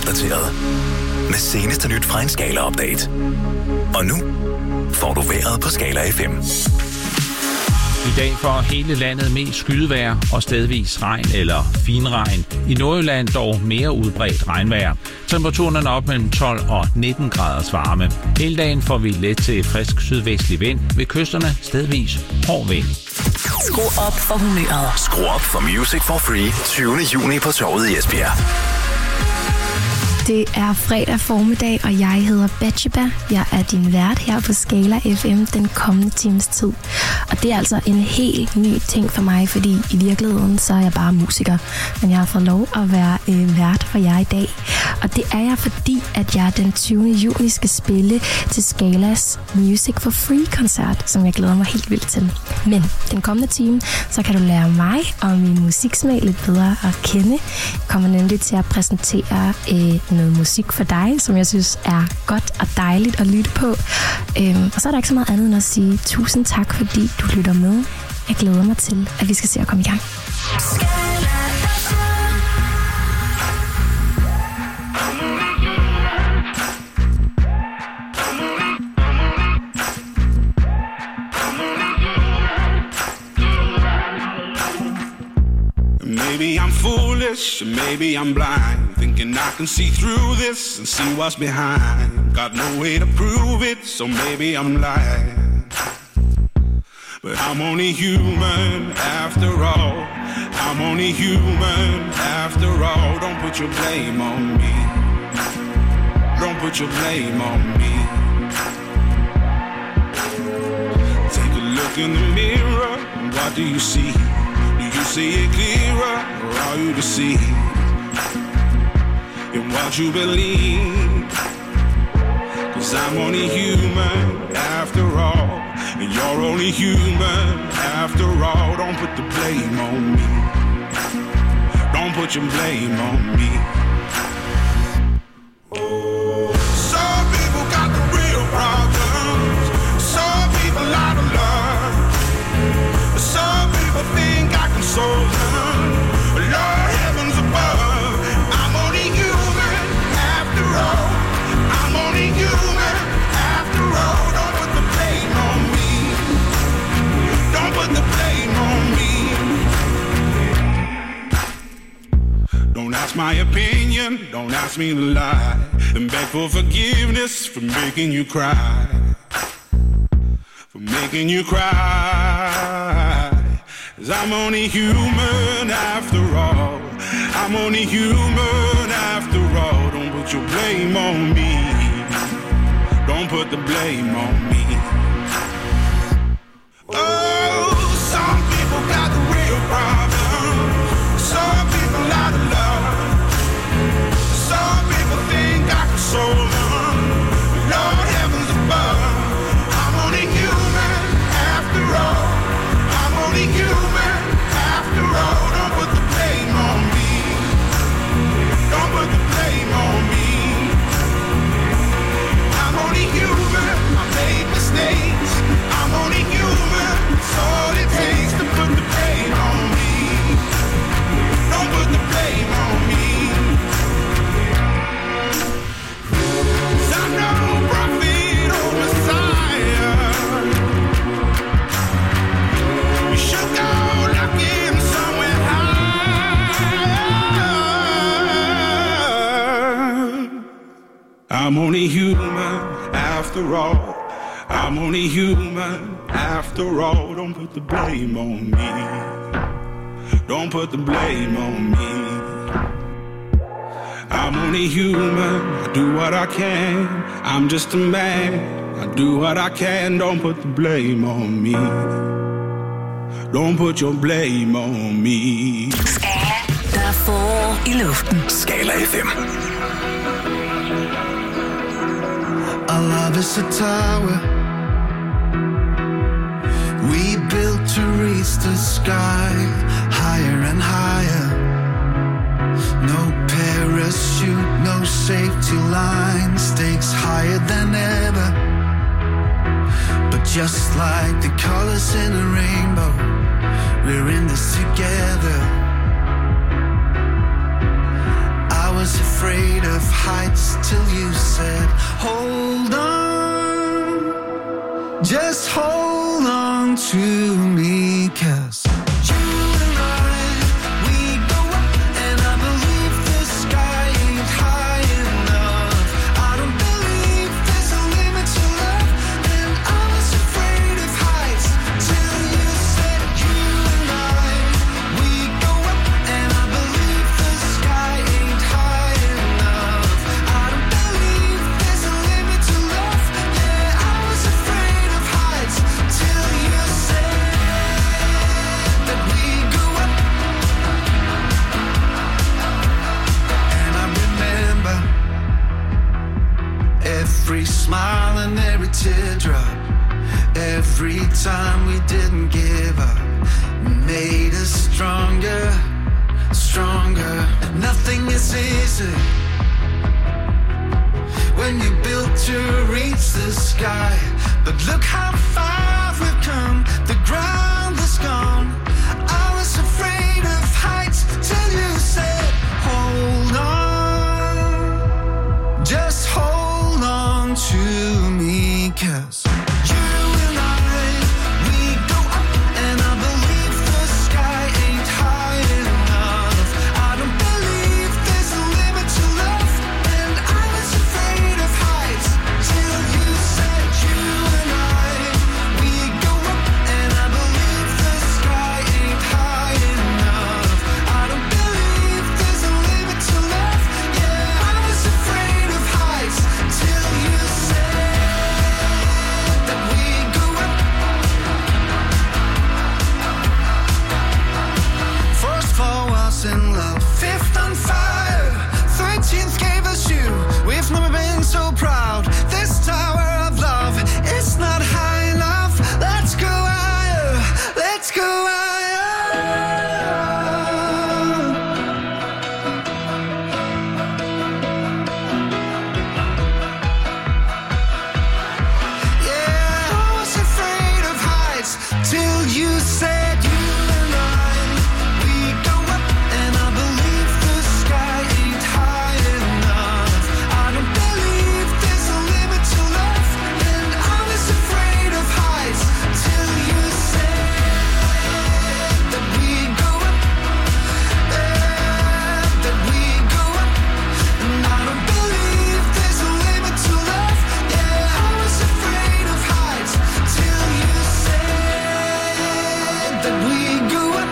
opdateret. Med seneste nyt fra en Skala-update. Og nu får du vejret på Skala FM. I dag får hele landet mest skydevejr og stedvis regn eller finregn. I Nordjylland dog mere udbredt regnvejr. Temperaturen er op mellem 12 og 19 graders varme. Hele dagen får vi let til frisk sydvestlig vind. Ved kysterne stedvis hård vind. Skru op for humøret. Skru op for Music for Free 20. juni på Torvet i Esbjerg. Det er fredag formiddag, og jeg hedder Batsheba. Jeg er din vært her på Skala FM den kommende times tid. Og det er altså en helt ny ting for mig, fordi i virkeligheden så er jeg bare musiker. Men jeg har fået lov at være vært for jer i dag. Og det er jeg, fordi at jeg den 20. juni skal spille til Skalas Music for Free-koncert, som jeg glæder mig helt vildt til. Men den kommende time, så kan du lære mig og min musiksmag lidt bedre at kende. Jeg kommer nemlig til at præsentere noget musik for dig, som jeg synes er godt og dejligt at lytte på. Og så er der ikke så meget andet end at sige tusind tak, fordi du lytter med. Jeg glæder mig til, at vi skal se at komme i gang. Maybe I'm foolish, maybe I'm blind, thinking I can see through this and see what's behind. Got no way to prove it, so maybe I'm lying. But I'm only human after all. I'm only human after all. Don't put your blame on me. Don't put your blame on me. Take a look in the mirror, what do you see? You see it clearer, or are you deceived in what you believe? 'Cause I'm only human after all, and you're only human after all. Don't put the blame on me. Don't put your blame on me. Some people got the real problems. Some people out of love. Some people think I can solve them. Lord, heavens above, I'm only human after all. I'm only human after all. Don't put the blame on me. Don't put the blame on me. Don't ask my opinion, don't ask me to lie, and beg for forgiveness for making you cry. For making you cry. 'Cause I'm only human after all. I'm only human after all. Don't put your blame on me. Don't put the blame on me. Oh, some people got the real problems. Some people out of love. Some people think I can solve them. Lord, heavens above, I'm only human after all. I'm only human after all. Don't put the blame on me. Don't put the blame on me. I'm only human. I made mistakes. I'm only human. It's all it takes to put the blame on me. Don't put the blame on me. 'Cause I'm no prophet or Messiah. You should go looking somewhere high. I'm only human after all. I'm only human after all. Don't put the blame on me. Don't put the blame on me. I'm only human. I do what I can. I'm just a man. I do what I can. Don't put the blame on me. Don't put your blame on me. Skala, der får i luften. Skala FM. Our love is a tower we built to reach the sky, higher and higher. No parachute, no safety line, stakes higher than ever. But just like the colors in a rainbow, we're in this together. I was was afraid of heights till you said, hold on, just hold on to me, 'cause you and I, we go up, and I believe the sky ain't high enough. I don't believe there's a limit to love, and I was afraid of heights till you said, you and I, we go up, and I believe the sky ain't high enough. I don't believe there's a limit to love. Yeah, I was afraid of heights till you said that we go up. And I remember every smile and every teardrop, every time we didn't give up, made us stronger, stronger. Nothing is easy when you built to reach the sky, but look how far we've come, the ground is gone. I was afraid of heights till you said, hold on, just hold on to me, 'cause you and I, we go up, and I believe the sky ain't high enough. I don't believe there's a limit to love, and I was afraid of heights till you said, you and I, we go up, and I believe the sky ain't high enough. I don't believe there's a limit to love. Yeah, I was afraid of heights till you said that we go up. First four was in love, fifth on fire, 13th gave us you. We've never been so proud. This tower of love is not high enough. Let's go higher, let's go higher. Yeah, I was afraid of heights till you said, you and I, we go up, and I believe the sky ain't high enough. I don't believe there's a limit to love, and I was afraid of heights till you said that we go up, that we go up, and I don't believe there's a limit to love. Yeah, I was afraid of heights till you said that we go up.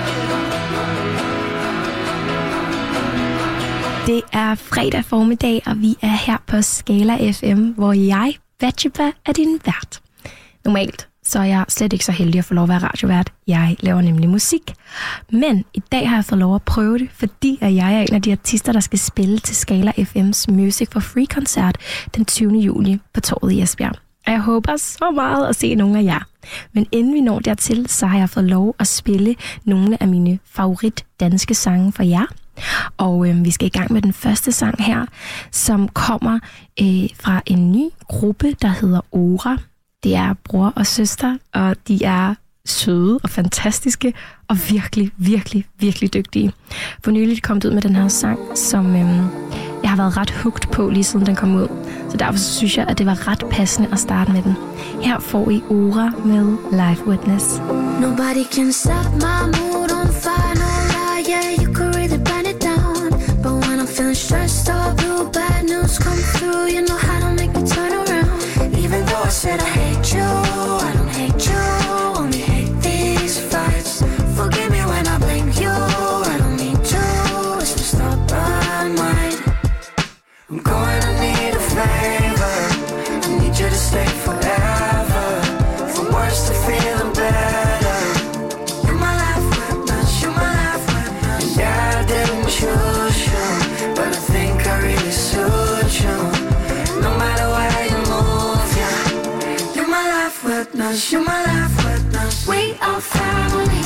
Det er fredag formiddag, og vi er her på Skala FM, hvor jeg, Batsheba, er din vært. Normalt så er jeg slet ikke så heldig at få lov at være radiovært. Jeg laver nemlig musik. Men i dag har jeg fået lov at prøve det, fordi jeg er en af de artister, der skal spille til Skala FM's Music for Free-koncert den 20. juli på Torvet i Esbjerg. Og jeg håber så meget at se nogle af jer. Men inden vi når dertil, så har jeg fået lov at spille nogle af mine favorit danske sange for jer. Og vi skal i gang med den første sang her, som kommer fra en ny gruppe, der hedder Ora. Det er bror og søster, og de er søde og fantastiske og virkelig, virkelig, virkelig dygtige. For nylig kom det ud med den her sang, som jeg har været ret hooked på, lige siden den kom ud. Så derfor synes jeg, at det var ret passende at starte med den. Her får I Ora med Life Witness. Nobody can stop my mood on fire, no lie, yeah, you could really burn it down. But when I'm feeling stressed or blue, bad news come through, you know how to make me turn around. Even though I said I hate you, I don't hate you, only hate these fights. Forgive me when I blame you, I don't mean to, it's just stubborn mind. I'm going to need a favor, I need you to stay forever, from worse to feeling better. You're my life witness, you're my life witness. And yeah, I didn't choose you, but I think I really suit you. No matter where you move, yeah, you're my life witness, you're my life witness. We are family,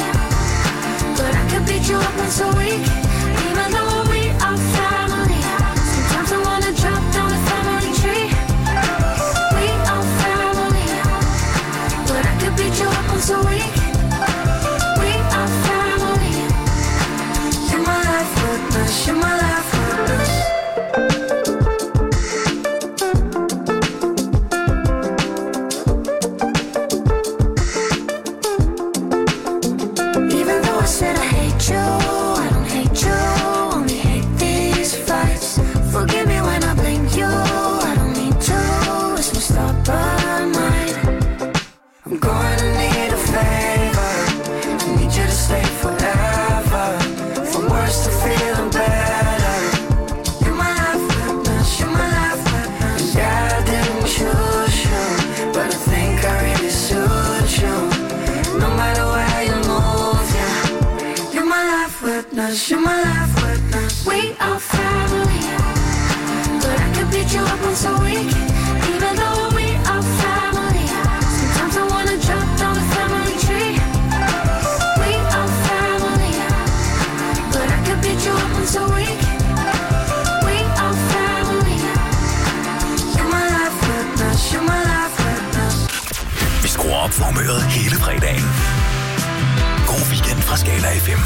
but I could beat you up once a week, even though we are family. Sometimes I wanna drop down the family tree. We are family, but I could beat you up once a week. We are family. You're my life witness, you're my life witness. witness, you're my life witness. We are family, but I can beat you up once a week. Even though we are family, sometimes I wanna jump down the family tree. We are family, but I can beat you up once a week. We are family, you're my life witness, you're my life witness. Vi skruer op for humøret hele fredagen. God weekend fra Skala FM.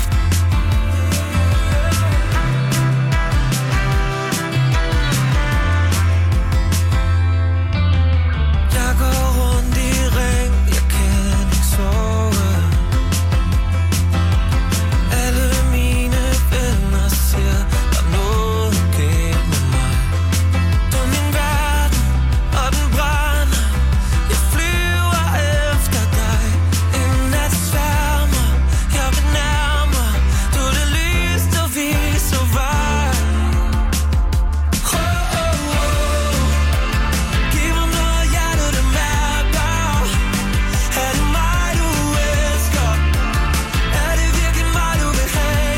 Jeg går rundt i ring, jeg kan ikke sove. Alle mine venner siger, der er noget galt med mig. Du er min verden, og den brænder. Jeg flyver efter dig. En nat sværmer, jeg vil nærme. Du er det lys, der viser vej. Giv mig noget hjerte, det mærker. Er det mig, du elsker? Er det virkelig mig, du vil have?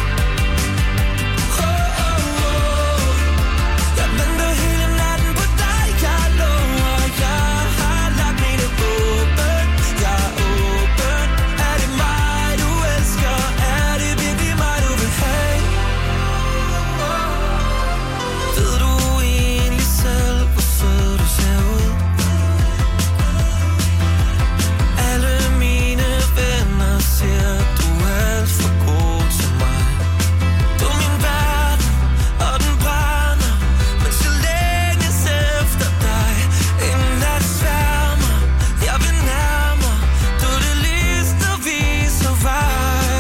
Jeg venter hele natten på dig, jeg lover. Jeg har lagt mine åben, jeg er åben. Er det mig, du elsker? Er det virkelig mig, du vil have? Ved du egentlig selv, hvor sød du ser ud? Alle mine venner siger, du er alt for god til mig. Du er min verden, og den brænder. Men så længes efter dig. En nat sværmer, jeg vil nærme. Du er det lys, der viser vej.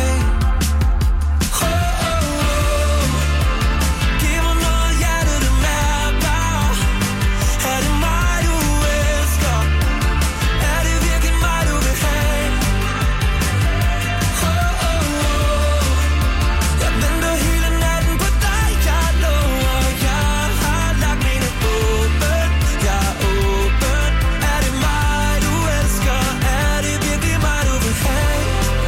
Giv mig noget hjerte, det mærker. Er det mig, du elsker? Er det virkelig mig, du vil have? Jeg venter hele natten på dig, jeg lover. Jeg har lagt mine åben, jeg er åben. Er det mig, du elsker? Er det virkelig mig, du vil have?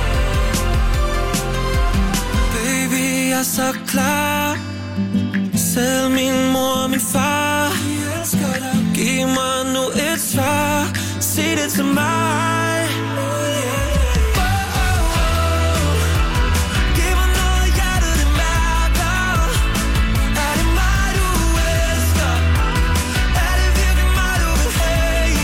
Baby, jeg er så klar. Selv min mor og min far giv mig nu et svar. Sig det til mig. Giv mig noget hjerte, det mærker. Er det mig, du elsker? Er det virkelig mig, du vil have?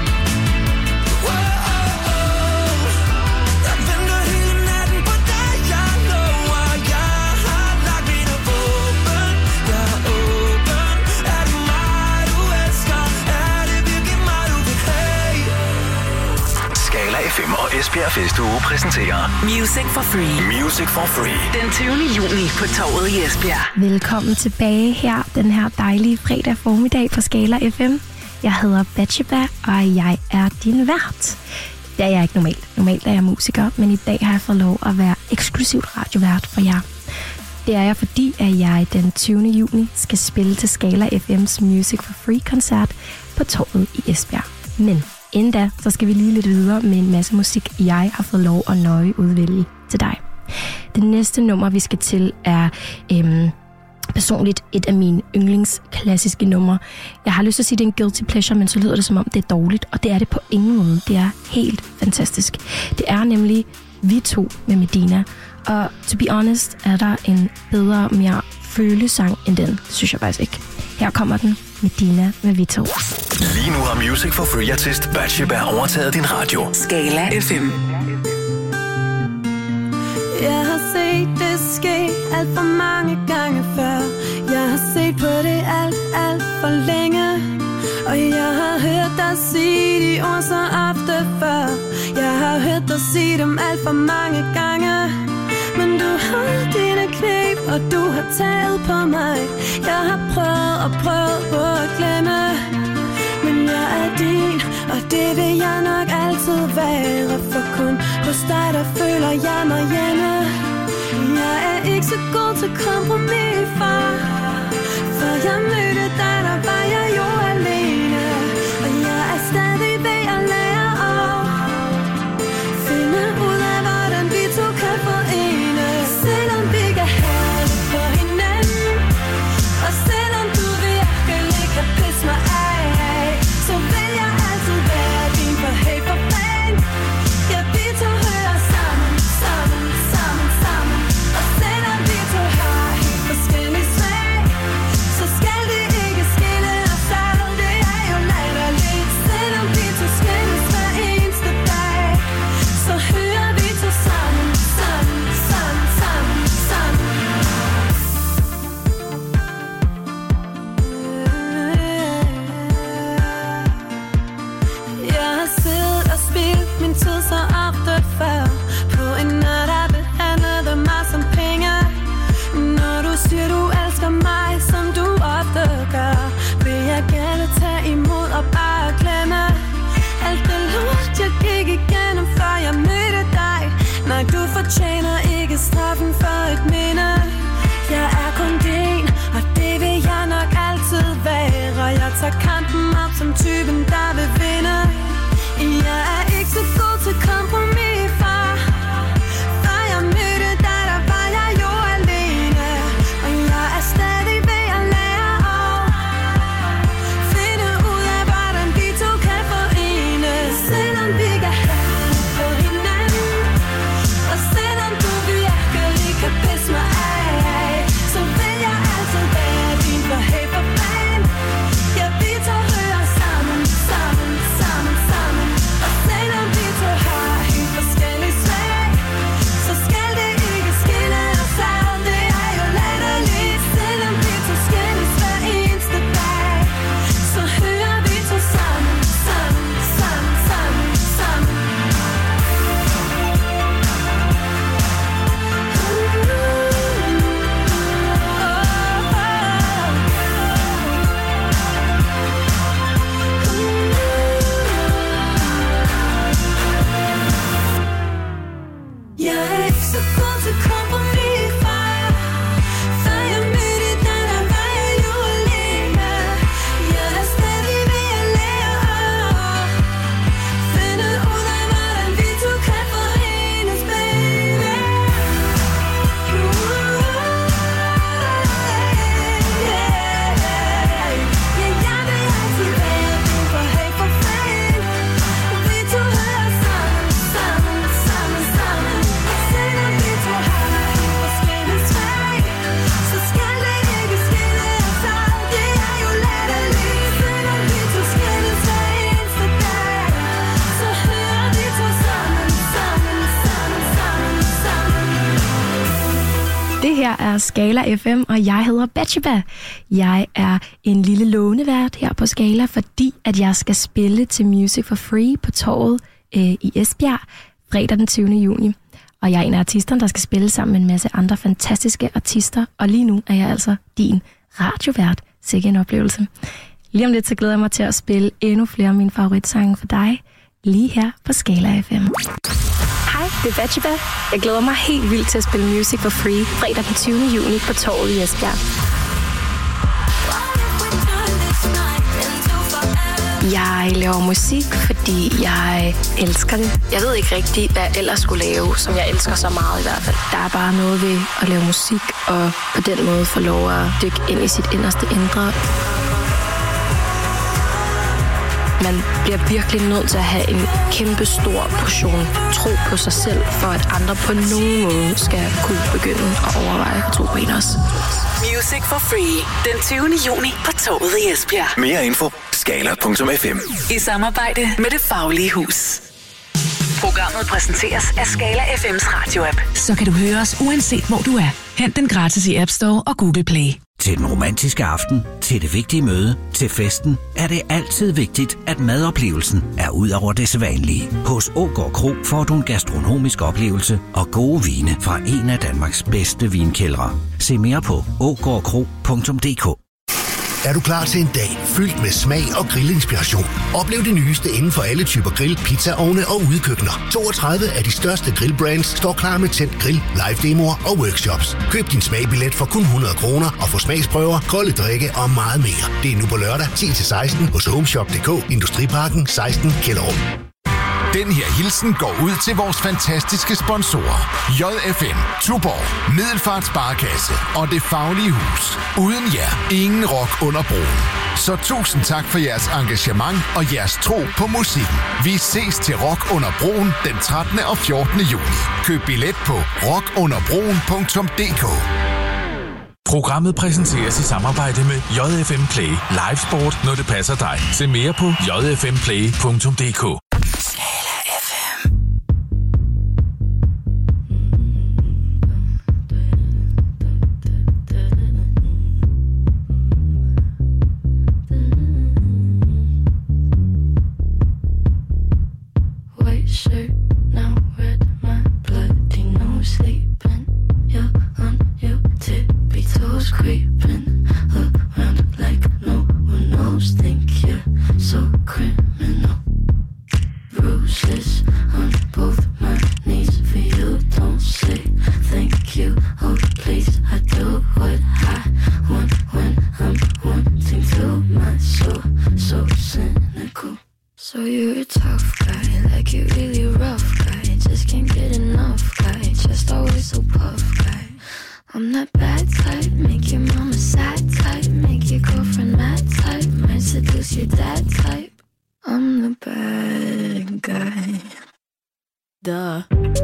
Jeg venter hele natten på dig, jeg lover. Jeg har lagt mine åben, jeg er åben. Er det mig, du elsker? Er det virkelig mig, du vil have? Skala FM og Esbjerg Festuge præsenterer Music for Free. Music for Free. Den 20. juni på Torvet i Esbjerg. Velkommen tilbage her den her dejlige fredag formiddag på Skala FM. Jeg hedder Batsheba, og jeg er din vært. Det er jeg ikke normalt. Normalt er jeg musiker, men i dag har jeg fået lov at være eksklusivt radiovært for jer. Det er jeg, fordi at jeg den 20. juni skal spille til Skala FM's Music for Free-koncert på Torvet i Esbjerg. Men inden da, så skal vi lige lidt videre med en masse musik, jeg har fået lov at nøje udvælge til dig. Det næste nummer, vi skal til, er personligt et af mine yndlingsklassiske numre. Jeg har lyst til at sige, at det er en guilty pleasure, men så lyder det som om, det er dårligt, og det er det på ingen måde. Det er helt fantastisk. Det er nemlig Vi To med Medina, og to be honest, er der en bedre, mere følesang end den. Det synes jeg faktisk ikke. Her kommer den, Medina med Vi To. Lige nu har Music for Free-artist Batsheba overtaget din radio. Skala FM. Jeg har set det ske alt for mange gange før. Jeg har set på det alt for længe. Og jeg har hørt dig sige de ord så ofte før. Jeg har hørt dig sige dem alt for mange gange. Men du har dine knæb, og du har taget på mig. Jeg har prøvet på at glemme. Men jeg er din, og det vil jeg nok altid være. For kun hos dig, der føler jeg mig hjemme. Jeg er ikke så god til kompromis, far. For jeg mødte dig, der var jeg jo alene. Og jeg er stadig ved at lære at finde ud af, hvordan vi to kan forene. Selvom vi kan tager kampen op som typen, der vil vinde. Jeg er ikke så god til kompromis, far. Før jeg mødte dig, der var jeg jo alene. Og jeg er stadig ved at lære at finde ud af, hvordan vi to kan forenes. Selvom vi kan have på hinanden, og selvom du virkelig kan pisse mig af, så vil jeg altid være din for hey for fan. Ja, vi to hører sammen, sammen, sammen, sammen. Og selvom vi to har helt forskellige smag, så skal det ikke skille os ad. Det er jo latterligt. Selvom vi to skilles hver eneste dag, så hører vi to sammen, sammen, sammen, sammen, sammen. Jeg er ikke så god til kompromis, far. Før jeg mødte dig, der var jeg jo alene. Jeg er stadig ved at lære at finde ud af, hvordan vi to kan forenes, baby. Jeg vil altid være din for hey for fan. Vi to hører sammen, sammen, sammen, sammen. Selvom vi to har helt forskellige smag, så skal det ikke skille os ad. Det er jo latterligt. Selvom vi to skilles hver eneste dag, så hører vi to sammen, sammen, sammen, sammen, sammen. Det her er Skala FM, og jeg hedder Batsheba. Jeg er en lille lånevært her på Skala, fordi at jeg skal spille til Music for Free på torvet i Esbjerg fredag den 20. juni. Og jeg er en af artisterne, der skal spille sammen med en masse andre fantastiske artister. Og lige nu er jeg altså din radiovært. Sikke en oplevelse. Lige om lidt så glæder jeg mig til at spille endnu flere af mine favoritsange for dig. Lige her på Skala FM. Hej, det er Batsheba. Jeg glæder mig helt vildt til at spille Music for Free fredag den 20. juni på torvet i Esbjerg. Jeg laver musik, fordi jeg elsker det. Jeg ved ikke rigtig, hvad jeg ellers skulle lave, som jeg elsker så meget i hvert fald. Der er bare noget ved at lave musik, og på den måde få lov at dykke ind i sit inderste indre. Man bliver virkelig nødt til at have en kæmpe stor portion tro på sig selv, for at andre på nogen måde skal kunne begynde at overveje at tro på en også. Music for Free. Den 20. juni på torvet i Esbjerg. Mere info skala.fm. I samarbejde med Det Faglige Hus. Programmet præsenteres af Skala FM's radioapp. Så kan du høre os uanset hvor du er. Hent den gratis i App Store og Google Play. Til den romantiske aften, til det vigtige møde, til festen, er det altid vigtigt, at madoplevelsen er ud over det sædvanlige. Hos Ågård Kro får du en gastronomisk oplevelse og gode vine fra en af Danmarks bedste vinkældre. Se mere på ågårdkro.dk. Er du klar til en dag fyldt med smag og grillinspiration? Oplev det nyeste inden for alle typer grill, pizzaovne og udekøkkener. 32 af de største grillbrands står klar med tændt grill, live-demoer og workshops. Køb din smagbillet for kun 100 kroner og få smagsprøver, kolde drikke og meget mere. Det er nu på lørdag 10-16 hos Homeshop.dk, Industriparken 16 Kjellerup. Den her hilsen går ud til vores fantastiske sponsorer. JFM, Tuborg, Middelfart Sparekasse og Det Faglige Hus. Uden jer, ingen rock under broen. Så tusind tak for jeres engagement og jeres tro på musikken. Vi ses til Rock under broen den 13. og 14. juni. Køb billet på rockunderbroen.dk. Programmet præsenteres i samarbejde med JFM Play. Live sport, når det passer dig. Se mere på jfmplay.dk. So you're a tough guy, like you really rough guy. Just can't get enough guy, just always so puff guy. I'm that bad type, make your mama sad type, make your girlfriend mad type, might seduce your dad type. I'm the bad guy. Duh.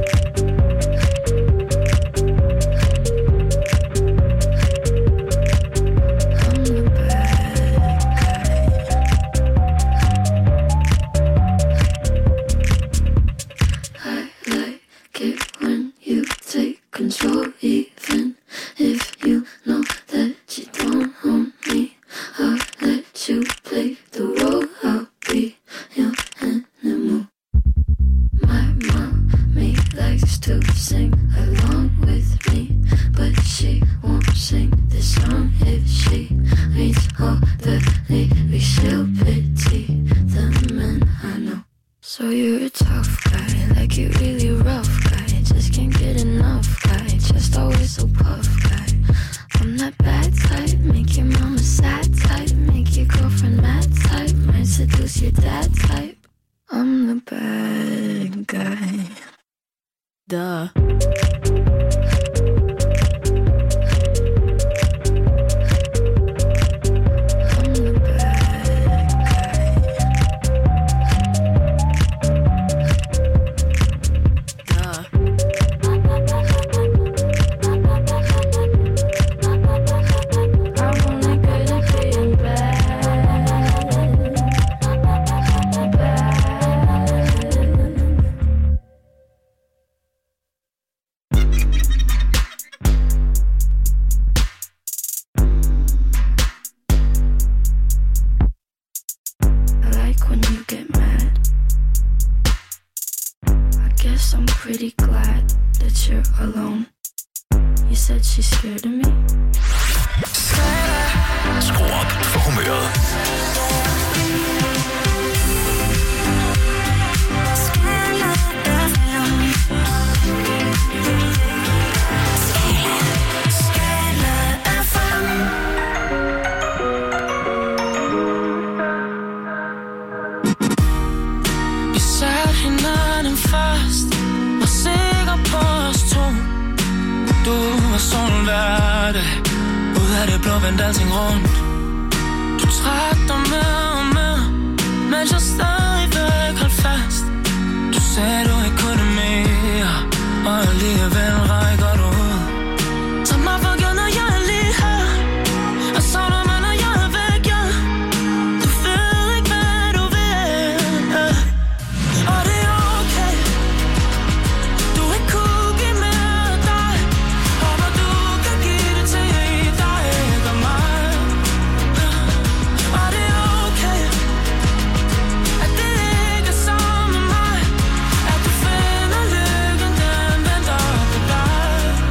Control, even if you know that you don't own me. I'll let you play the role. I'll be your animal. My mommy likes to sing along with me, but she won't sing this song if she reads all the lyrics. She'll pity the men I know. So you're a tough guy, like you really rough guy. Just can't get enough guy, just always so puff guy. I'm that bad type, make your mama sad type, make your girlfriend mad type, might seduce your dad type. I'm the bad guy. Duh. I'm pretty glad that you're alone. You said she's scared of me. Skru op for humøret. Vi satte hinanden fast, var sikker på os to. Du var solen hver dag, ud af det blå vendte alting rundt. Du trak dig med og med, mens jeg stadigvæk holdt fast. Du sagde du ikke kunne mere, og alligevel rækker du ud. Tag mig for givet, når jeg er lige her, og savner mig, når jeg er væk, ja. Du ved ikke, hvad du vil, og det er okay. Du ikke kunne give mere af dig, håber du kan give det til dig, ikke mig. Og det er okay, at det ikke er sammen med mig, at du finder lykken, den venter på dig.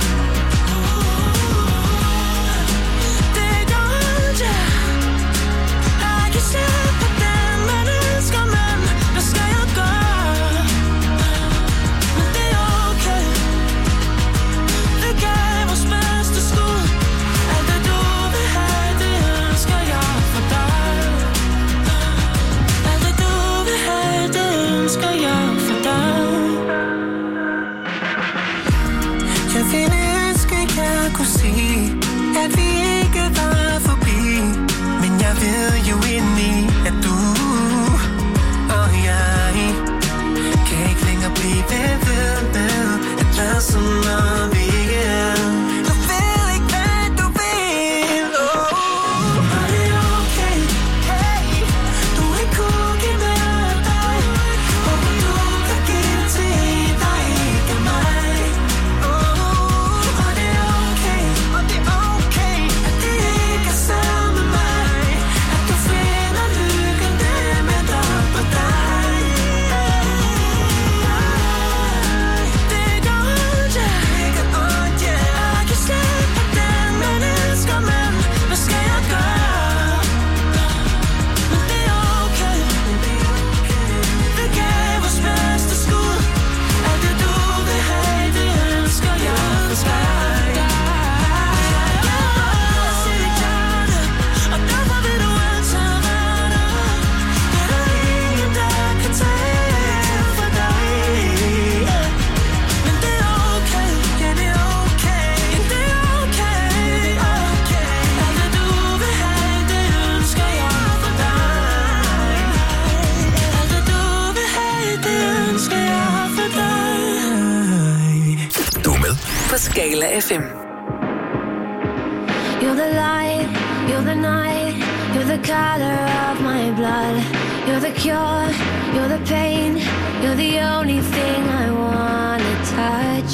Det er godt, ja, jeg kan se på den, man elsker, men hvad skal jeg gøre? Men det er okay, vi gav vores bedste skud. Alt det du vil have, det ønsker jeg for dig. Alt det du vil have, det ønsker jeg for dig. Jeg ville ønske, jeg kunne sige, at vi ikke var forbi. Men jeg ved jo indeni, at du og jeg kan ikke længere blive ved med at lade som om vi ikke er. Du ved ikke, hvad du vil, og det er okay, hey. Du ikke kunne give mere af dig, håber du kan give det til dig, ikke mig. Og det er okay, at det ikke er sammen med mig, at du Skala FM. You're the light, you're the night, you're the color of my blood. You're the cure, you're the pain, you're the only thing I wanna touch.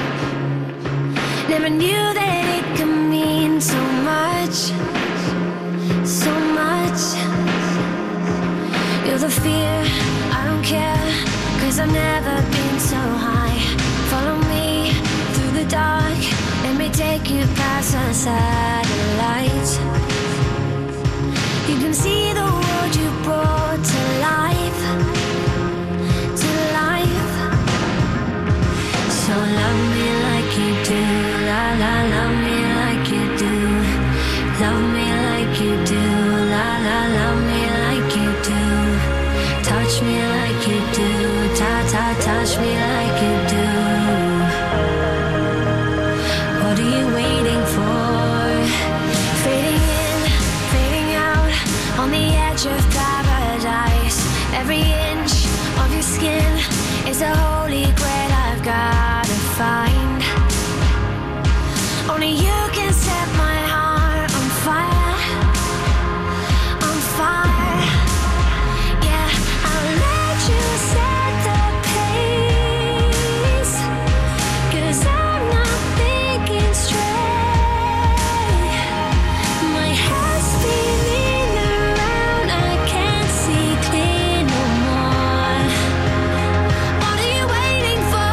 Never knew that it could mean so much, so much. You're the fear, I don't care, 'cause I've never been so high. Follow me through the dark, let me take you past the satellites. You can see the world you brought to life, to life. So love me like you do, la la, love me like you do. Love me like you do, la la, love me like you do. Touch me like you do, ta ta, touch me like you do. What are you waiting for? Fading in, fading out, on the edge of paradise. Every inch of your skin is a holy grail I've gotta find. Only you can set my heart on fire, on fire. Yeah, I'll let you set the pace, 'cause I'm not thinking straight. My head's spinning around, I can't see clear no more. What are you waiting for?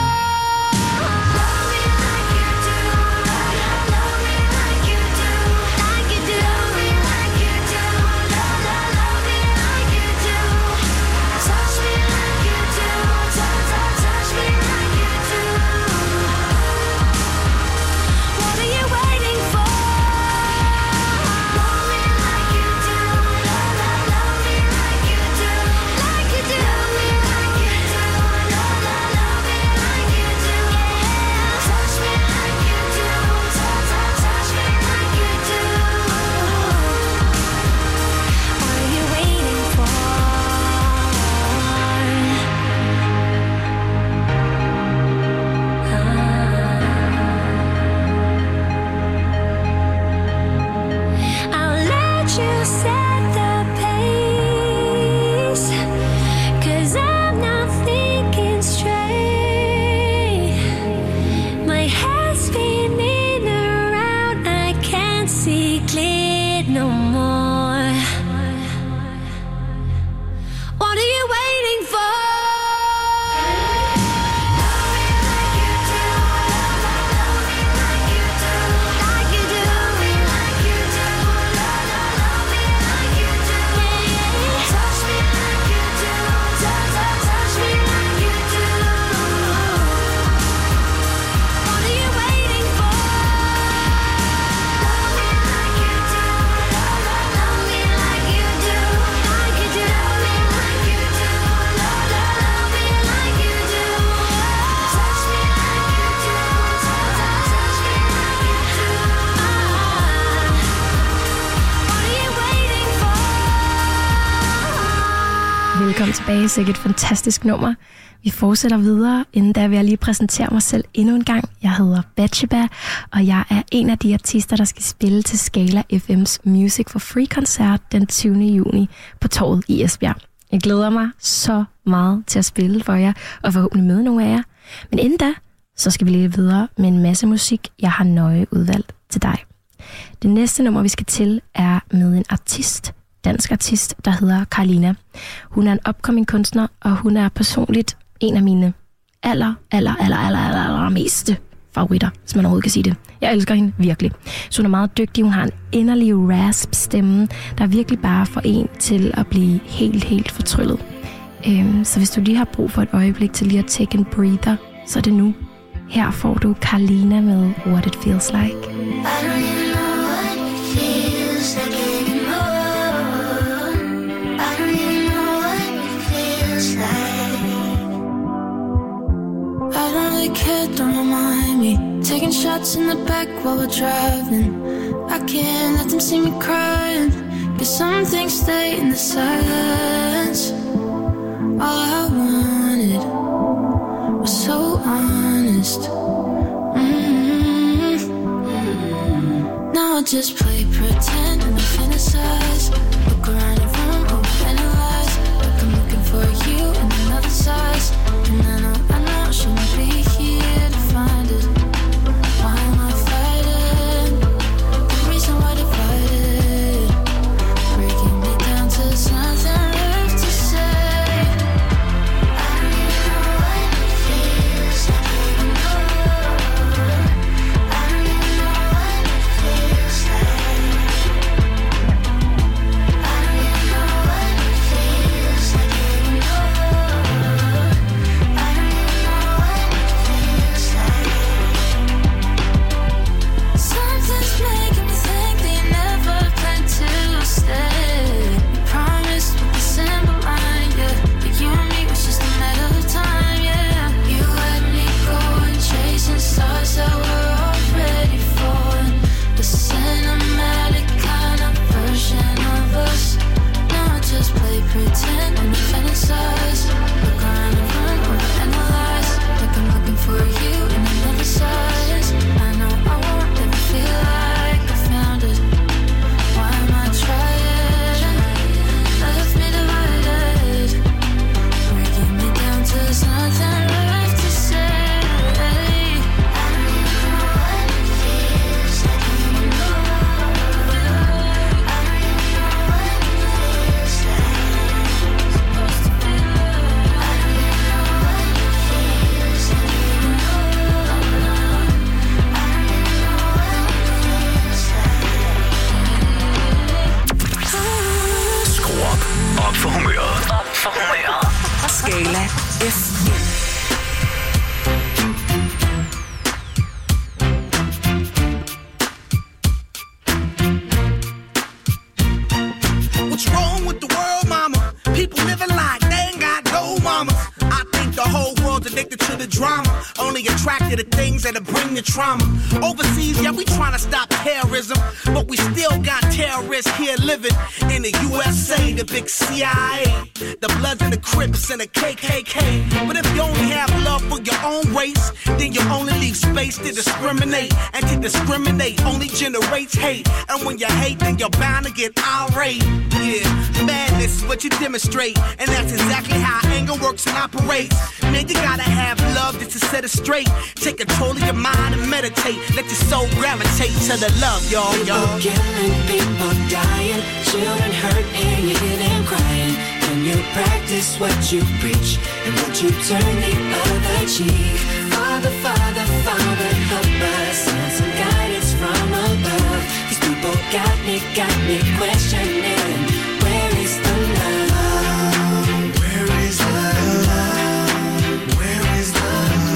Love me like you do, love me like you do, like you do. Love me like you do, love me like you do. Touch me like you do, touch me like you do. What are you waiting for? Love me like you do, love me like you do, like you do. Love me like you do, love me like you do. Touch me like you do, touch me like you do. What are you waiting for? I'll let you set the pace, 'cause I'm not thinking straight. My head's spinning around, I can't see clear no more. What are you waiting for? Love me like you do, love me like you do, like you do. Love me like you do, love me like you do. Touch me like you do, touch me like you do. What are you waiting for? Love me like you do, love me like you do, like you do. Love me like you do, love me like you do. Touch me like you do, touch me like you do. What are you waiting for? Velkommen tilbage, sikkert et fantastisk nummer. Vi fortsætter videre. Inden da vil jeg lige præsentere mig selv endnu en gang. Jeg hedder Batsheba, og jeg er en af de artister, der skal spille til Skala FM's Music for Free-koncert den 20. juni på Torvet i Esbjerg. Jeg glæder mig så meget til at spille for jer, og forhåbentlig møde nogle af jer. Men inden da, så skal vi lige videre med en masse musik, jeg har nøje udvalgt til dig. Det næste nummer, vi skal til, er med en artist, dansk artist, der hedder Carlina. Hun er en upcoming kunstner, og hun er personligt en af mine aller meste favoritter, hvis man overhovedet kan sige det. Jeg elsker hende virkelig. Så hun er meget dygtig. Hun har en inderlig rasp stemme, der virkelig bare får en til at blive helt fortryllet. Så hvis du lige har brug for et øjeblik til lige at take a breather, så er det nu. Her får du Carlina med What It Feels Like. I don't even know what it feels like anymore. I don't even know what it feels like. I don't really care, don't mind me. Taking shots in the back while we're driving. I can't let them see me crying, 'cause some things stay in the silence. All I wanted was so honest. Now I just play pretend and I fantasize. Look around your room, overanalyze. Like I'm looking for you in another size. And I know I shouldn't be here to find it. Why am I fighting? The reason why they fight it. Breaking me down to there's nothing left to say. I don't even know what it feels like anymore. I don't even know what it feels like. I don't even know what it feels like anymore. I don't even know what it feels like. Something's making me think that you never planned to stay. You promised with the simple line, yeah, that you and me was just a matter of time, yeah. You let me go and chasing stars that were already falling. The cinematic kind of version of us. Now I just play pretend and I fantasize. Look around the room, overanalyze. Like I'm looking for you in another size. I know I won't ever feel like I found it. Why am I trying? Left me divided. Breaking me down to there's nothing left to say. I don't even know what it feels like anymore. I don't even know what it feels like. Supposed to be love. I don't even know what it feels like anymore. I don't even know what it feels like. Skru op for humøret. Op for humøret. Skala FM. What's wrong with the world, mama? People living like they ain't got no mama. I think the whole world's addicted to the drama. Only attracted to things that'll bring the trauma. Overseas, yeah, we trying to stop terrorism, but we still got terrorists here living in the USA, the big CIA, the Bloods and the Crips and the KKK. But if you only have love for your own race, then you only leave space to discriminate. And to discriminate only generates hate. And when you hate, then you're bound to get irate. Yeah, madness is what you demonstrate, and that's exactly how anger works and operates. Man, you gotta have love just to set it straight. Take control of your mind and meditate. Let your soul gravitate to the love, y'all. People killing, people dying, children hurt and you hear them crying. When you practice what you preach, and would you turn the other cheek? Father, Father, Father, help us, send some guidance from above. These people got me questioning, where is the love? Where is the love? Where is the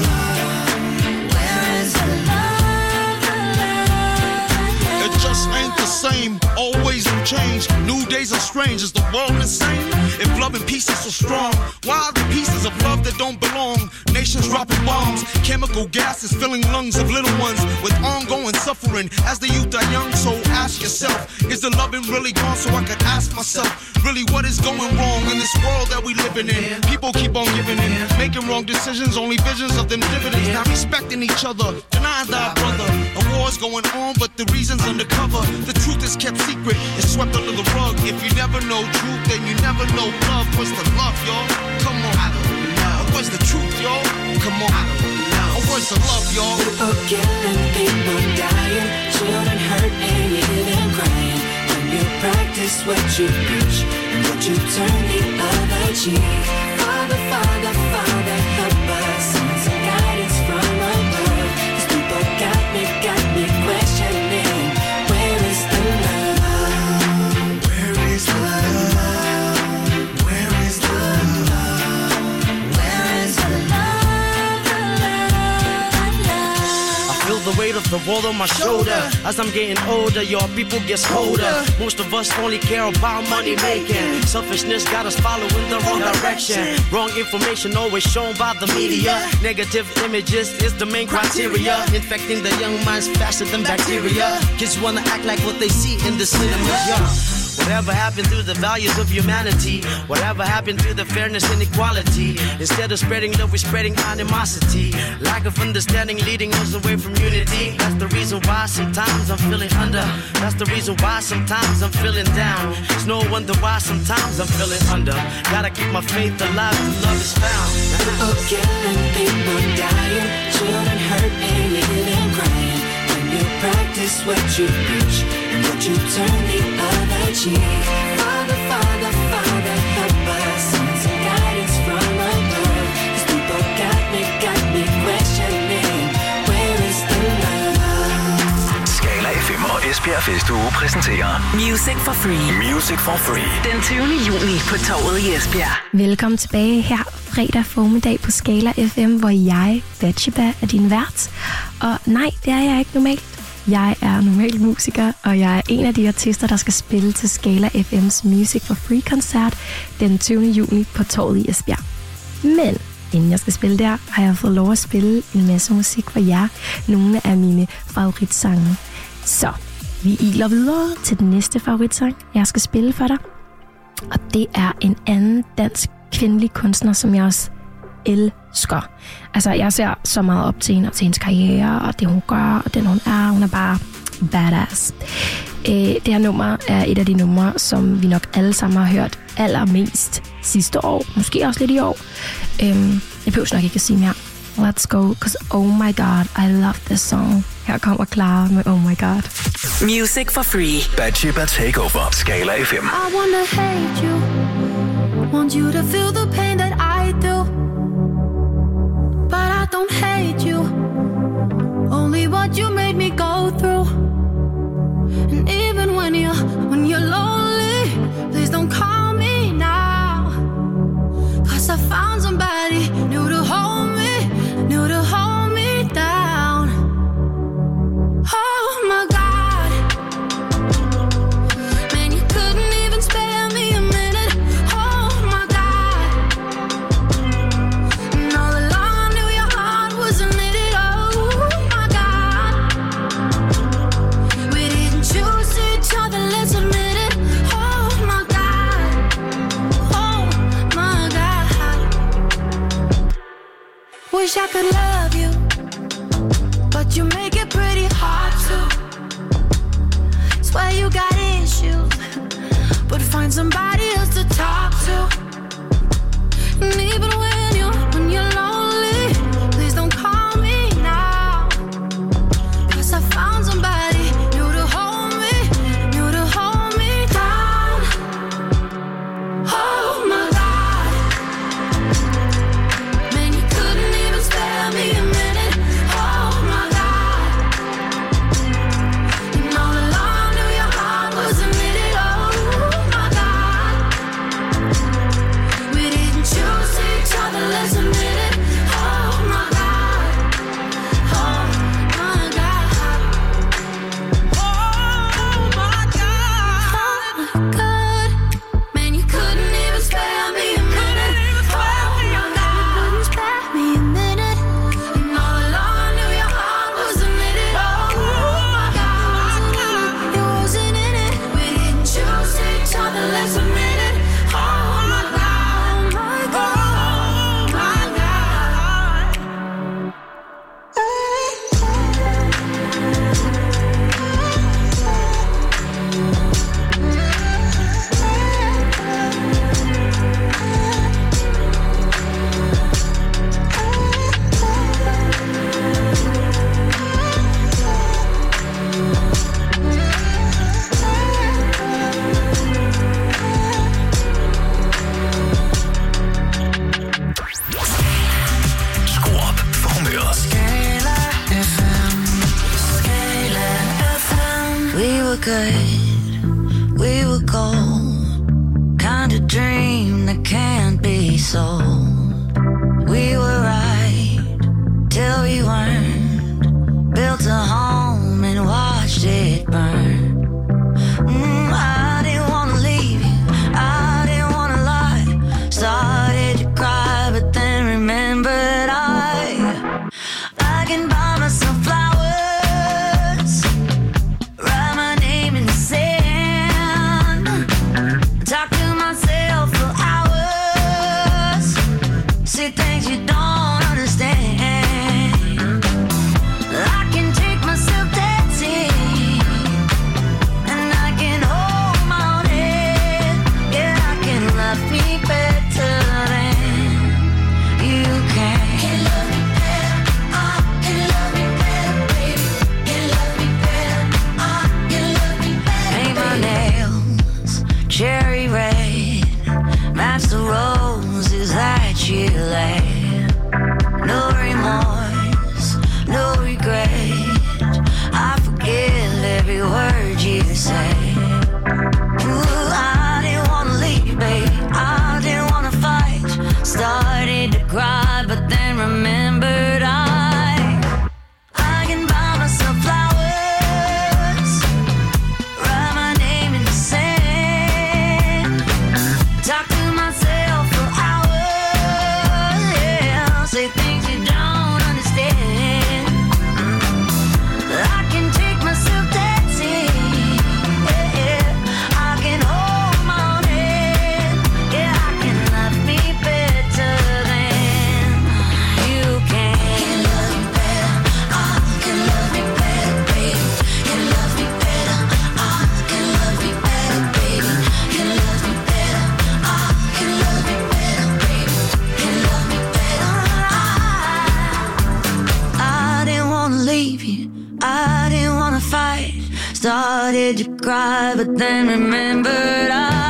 love? Where is the love, the love? It just ain't the same, always new change. New days are strange, is the world insane? If love and peace is so strong, why are the pieces of love that don't belong? Nations dropping bombs, chemical gases filling lungs of little ones with ongoing suffering as the youth are young. So ask yourself, is the loving really gone? So I could ask myself, really what is going wrong in this world that we living in? People keep on giving in, making wrong decisions, only visions of them dividends. Not respecting each other, denying thy brother. A war's going on, but the reason's undercover. The truth is kept secret, it's swept under the rug. If you never know truth, then you never know love. What's the love, y'all? Come on. I don't know. What's the truth, y'all? Come on. I don't know. What's the love, y'all? People killing, people dying, children hurt and you hear them crying. When you practice what you preach, and would you turn the other cheek? Father, Father, Father, help us, send some guidance from above. These people got me questioning, where is the love? Where is the love? Where is the love? Where is the love, the love, love? I feel the weight of the world on my shoulder. As I'm getting older, your people gets colder. Most of us only care about money making. Selfishness got us following the wrong direction. Wrong information always shown by the media. Negative images is the main criteria. Infecting the young minds faster than bacteria. Kids wanna act like what they see in the cinema. Yeah. Whatever happened to the values of humanity? Whatever happened to the fairness and equality? Instead of spreading love, we're spreading animosity. Lack of understanding leading us away from unity. That's the reason why sometimes I'm feeling under. That's the reason why sometimes I'm feeling down. It's no wonder why sometimes I'm feeling under. Gotta keep my faith alive till love is found. People killing, people dying, children hurt, hated and crying. When you practice what you preach, and what you turn the other cheek. Father, Father, Father, help us. Send some guidance from above. These people got me questioning. Where is the love? Skala FM og Esbjerg Festuge præsenterer Music for Free. Music for Free. Den 20. juni på Torvet i Esbjerg. Velkommen tilbage her fredag formiddag på Skala FM, hvor jeg, Bathsheba, er din vært. Og nej, det er jeg ikke normalt. Jeg er normal musiker, og jeg er en af de artister, der skal spille til Skala FM's Music for Free-koncert den 20. juni på Torvet i Esbjerg. Men inden jeg skal spille der, har jeg fået lov at spille en masse musik for jer. Nogle af mine favoritsange. Så vi iler videre til den næste favoritsang, jeg skal spille for dig. Og det er en anden dansk kvindelig kunstner, som jeg også elsker. Altså, jeg ser så meget op til hende og til hendes karriere, og det hun gør, og den hun er. Hun er bare badass. Det her nummer er et af de numre, som vi nok alle sammen har hørt allermest sidste år. Måske også lidt i år. Jeg behøver nok ikke at sige mere. Let's go, cause oh my god, I love this song. Her kommer Clara med Oh My God. Music for Free. Bathsheba Takeover. Skala FM. I wanna hate you. Want you to feel the pain that I do. But I don't hate you. Only what you made me go through. And even when you're lonely, please don't call me now. Cause I found somebody new to hold me, new to hold me down. Oh my God, man, you couldn't even spare me a minute. Oh my God, and all along I knew your heart wasn't in it. Oh my God, we didn't choose each other, let's admit it. Oh my God, oh my God. Wish I could love you, but you make it pretty hard to. Swear you got issues, but find somebody else to talk to. And even when you're lonely, please don't call me now. Cause I found somebody new to hold me, new to hold me down. Oh my God, man, you couldn't even spare me a minute. Oh my God, and all along I knew your heart wasn't in it. Oh my God, we didn't choose each other, let's admit it. Oh my God, oh my God, oh my God, oh my God, man, you couldn't even spare me a minute. Oh my God, couldn't spare me a minute. And all along I knew your heart wasn't in it. Oh my God, it wasn't in it. We didn't choose each other, let's admit it. Oh my God, oh my God, oh my God. Skru op for humøret. We were good, we were gold. Kind of dream that can't be sold. We were right till we weren't. Built a home and watched it burn. I didn't wanna leave you, I didn't wanna lie. Started to cry, but then remembered I can buy myself flowers, write my name in the sand. you lay. No remorse, no regret. I forgive every word you say. Ooh, I didn't wanna leave, babe. I didn't wanna fight. Started to cry, but then remembered I can buy myself flowers, write my name in the sand, talk to myself for hours, yeah, say things you don't understand. I can take myself dancing, yeah, I can hold my own hand, yeah, I can love me better than you can. Can love me better, I can love me better, baby. Can love me better, I can love me better, baby. Can love me better, I can love me better, baby. Can love me better, I didn't wanna leave you, I didn't wanna fight. Started to cry, but then remembered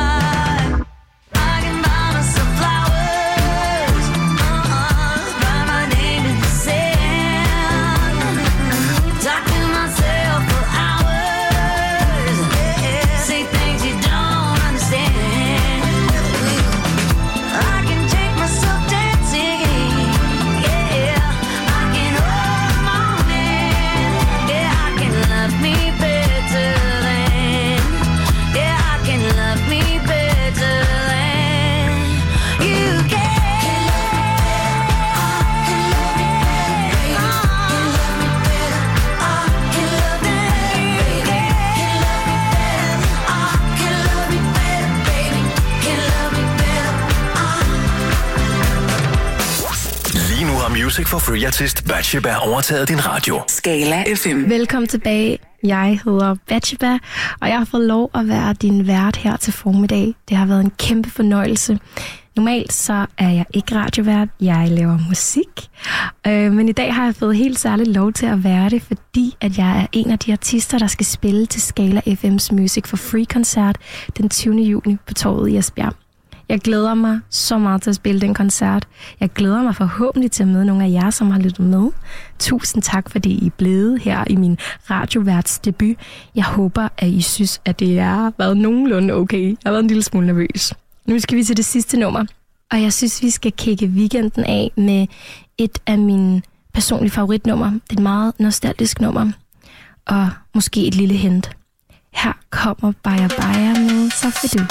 I can buy myself flowers, write my name in the sand, talk to myself for hours, yeah, say things you don't understand. I can take myself dancing, yeah, I can hold my own hand, yeah, I can love me better than, yeah, I can love me better than you can. Lige nu har Music for Free artist Batsheba overtaget din radio. Skala FM. Velkommen tilbage. Jeg hedder Batsheba, og jeg har fået lov at være din vært her til formiddag. Det har været en kæmpe fornøjelse. Normalt så er jeg ikke radiovært, jeg laver musik. Men i dag har jeg fået helt særligt lov til at være det, fordi at jeg er en af de artister, der skal spille til Skala FM's Music for Free-koncert den 20. juni på Torvet i Esbjerg. Jeg glæder mig så meget til at spille den koncert. Jeg glæder mig forhåbentlig til at møde nogle af jer, som har lyttet med. Tusind tak, fordi I er blevet her i min radioværtsdebut. Jeg håber, at I synes, at det har været nogenlunde okay. Jeg har været en lille smule nervøs. Nu skal vi til det sidste nummer. Og jeg synes, vi skal kigge weekenden af med et af mine personlige favoritnummer. Det er et meget nostalgisk nummer. Og måske et lille hint. Her kommer Baja Baja med Safedu.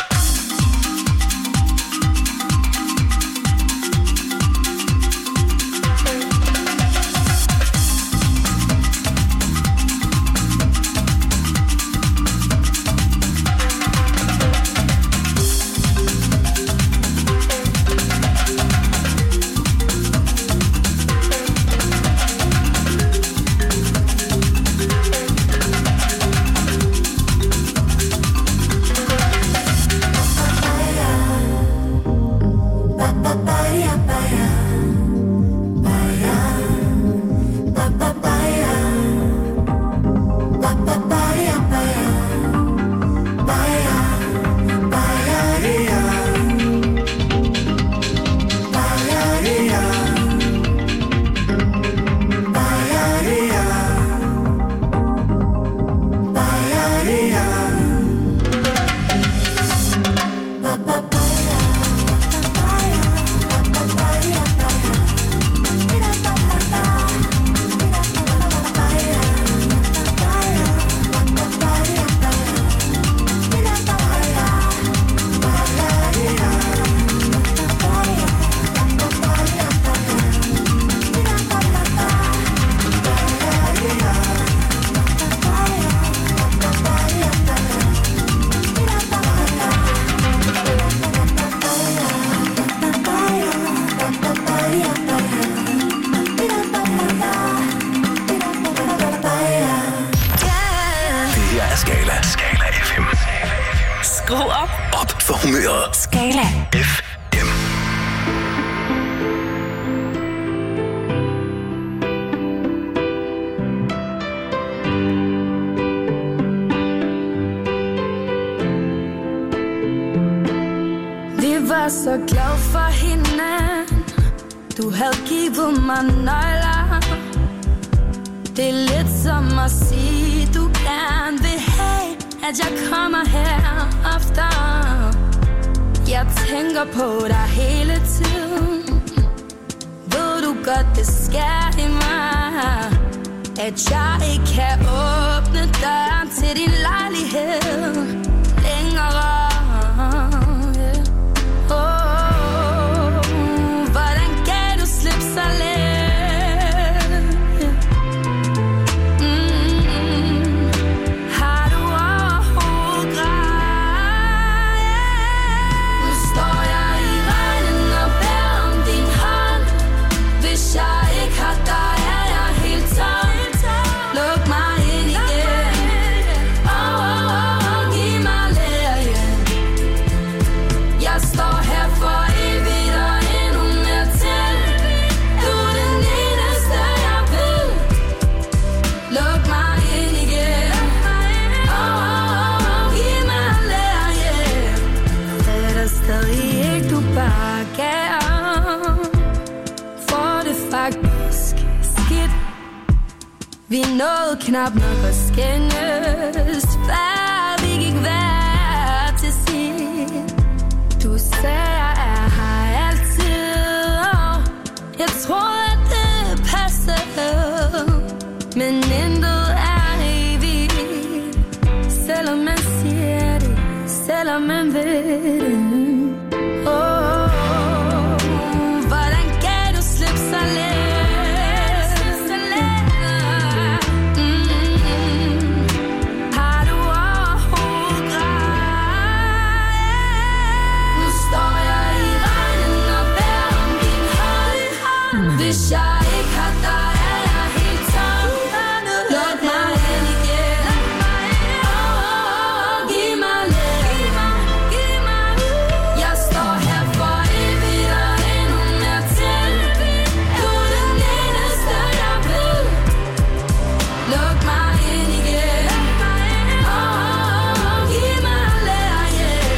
Skru op for humøret. Skala FM. Vi var så glade for hinanden, Du havde givet mig nøgler. Det er lidt som at sige, du gerne vil have, at jeg kommer her ofte. Jeg tænker på dig hele tiden. Ved du godt, det sker i mig, at jeg ikke kan åbne døren til din lejlighed længere. Hvordan kan du slippe så let? Har du overhovedet grej? Nu står jeg i regnen og bærer om din hånd. Hvis jeg ikke har dig, er jeg helt tom. Luk mig ind igen. Giv mig lærgen. Jeg står her for evigt og endnu mere til. Du er den eneste, jeg vil. Luk mig ind igen. Giv mig lærgen. Det er der stadig ikke, du bare gav. For det faktisk skidt. Vi nåede knap nok at skændes, før vi gik hver til sit. Du sagde, jeg er her altid, og jeg troede, at det passede. Men intet er evigt, selvom man siger det, selvom man ved det. Hvordan kan du slippe så let? Har du overhovedet grej? Nu står jeg i regnen og bærer om din hånd. Hvis jeg ikke har dig, er jeg helt tom. Luk mig ind igen. Giv mig lærgen. Jeg står her for evigt og endnu mere til. Du er den eneste, jeg vil. Luk mig ind igen. Giv mig lærgen.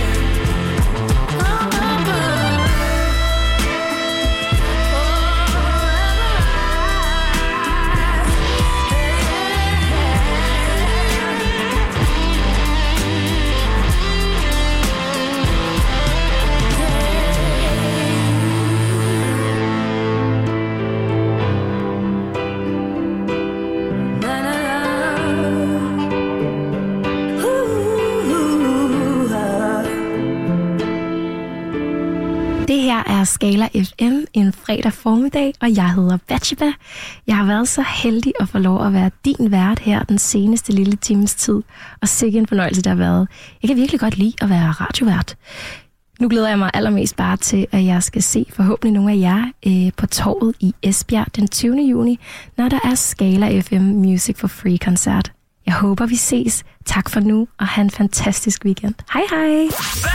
Det her er Skala FM en fredag formiddag, og jeg hedder Batsheba. Jeg har været så heldig at få lov at være din vært her den seneste lille times tid, og sikke en fornøjelse, der har været. Jeg kan virkelig godt lide at være radiovært. Nu glæder jeg mig allermest bare til, at jeg skal se forhåbentlig nogle af jer på torvet i Esbjerg den 20. juni, når der er Skala FM Music for Free-koncert. Jeg håber, vi ses. Tak for nu, og have en fantastisk weekend. Hej hej!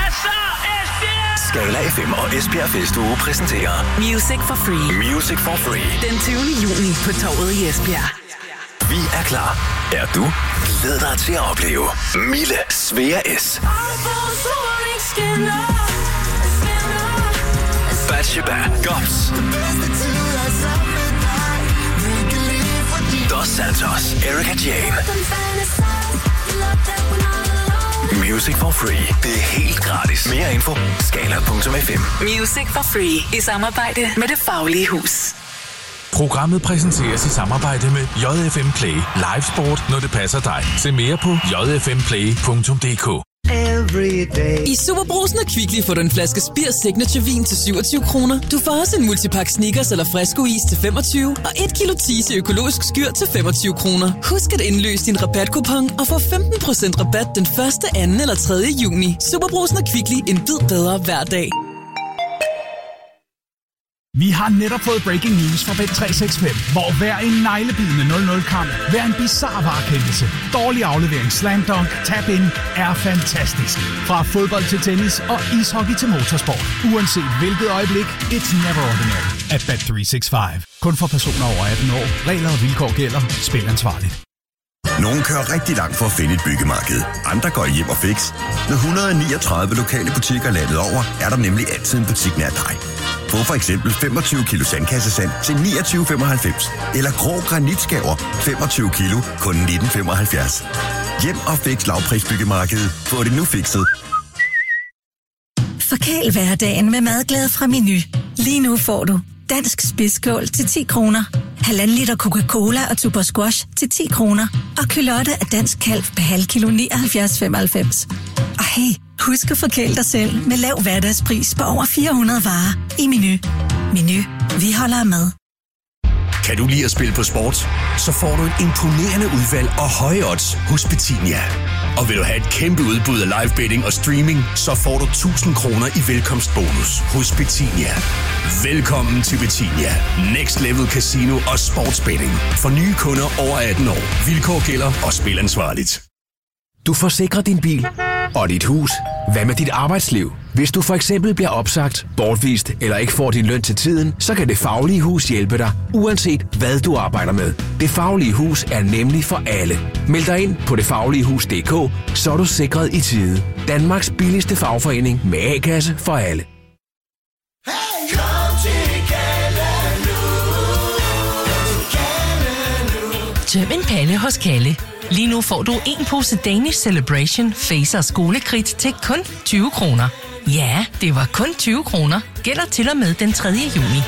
Skala FM og Esbjerg Festuge præsenterer Music for Free. Music for Free. Den 20. juni på torvet i Esbjerg. Vi er klar. Er du? Glæd dig til at opleve Mille, Svea S. Batsheba, Gops. Dos Santos, Erika Jane. Music for Free. Det er helt gratis. Mere info, skala.fm. Music for Free i samarbejde med Det Faglige Hus. Programmet præsenteres i samarbejde med JFM Play. Live sport, når det passer dig. Se mere på jfmplay.dk. I Superbrugsen og Kvickly får du en flaske Spir Signature vin til 27 kroner. Du får også en multipack Snickers eller Fresco is til 25 og 1 kilo Tise økologisk skyr til 25 kroner. Husk at indløse din rabatkupon og få 15% rabat den 1., 2. eller 3. juni. Superbrugsen og Kvickly, en bid bedre hver dag. Vi har netop fået breaking news fra Bet365, hvor hver en neglebidende 0-0-kamp, hver en bizarre varekendelse, dårlig aflevering, slam dunk, tap-in er fantastisk. Fra fodbold til tennis og ishockey til motorsport. Uanset hvilket øjeblik, it's never ordinary at Bet365. Kun for personer over 18 år. Regler og vilkår gælder. Spil ansvarligt. Nogle kører rigtig langt for at finde et byggemarked. Andre går hjem og fix. Med 139 lokale butikker landet over, er der nemlig altid en butik nær dig. Få for eksempel 25 kilo sandkassesand til 29,95. Eller grå granitskaver 25 kilo kun 19,75. Hjem og fix lavprisbyggemarkedet. Få det nu fikset. Forkæl hverdagen med madglæde fra Meny. Lige nu får du dansk spidskål til 10 kroner, 1,5 liter Coca-Cola og Tuborg Squash til 10 kroner, og kylotte af dansk kalv per halv kilo 79,95. Og hey, husk at forkæle dig selv med lav hverdagspris på over 400 varer i Meny. Meny, vi holder med. Kan du lide at spille på sport? Så får du et imponerende udvalg og høje odds hos Betinia. Og vil du have et kæmpe udbud af live betting og streaming, så får du 1000 kroner i velkomstbonus hos Betinia. Velkommen til Betinia. Next Level Casino og Sportsbetting. For nye kunder over 18 år. Vilkår gælder og spil ansvarligt. Du forsikrer din bil og dit hus. Hvad med dit arbejdsliv? Hvis du for eksempel bliver opsagt, bortvist eller ikke får din løn til tiden, så kan Det Faglige Hus hjælpe dig, uanset hvad du arbejder med. Det Faglige Hus er nemlig for alle. Meld dig ind på detfagligehus.dk, så er du sikret i tide. Danmarks billigste fagforening med A-kasse for alle. Tøm en palle hos Kalle. Lige nu får du en pose Danish Celebration Face og skolekridt til kun 20 kroner. Ja, det var kun 20 kroner. Gælder til og med den 3. juni.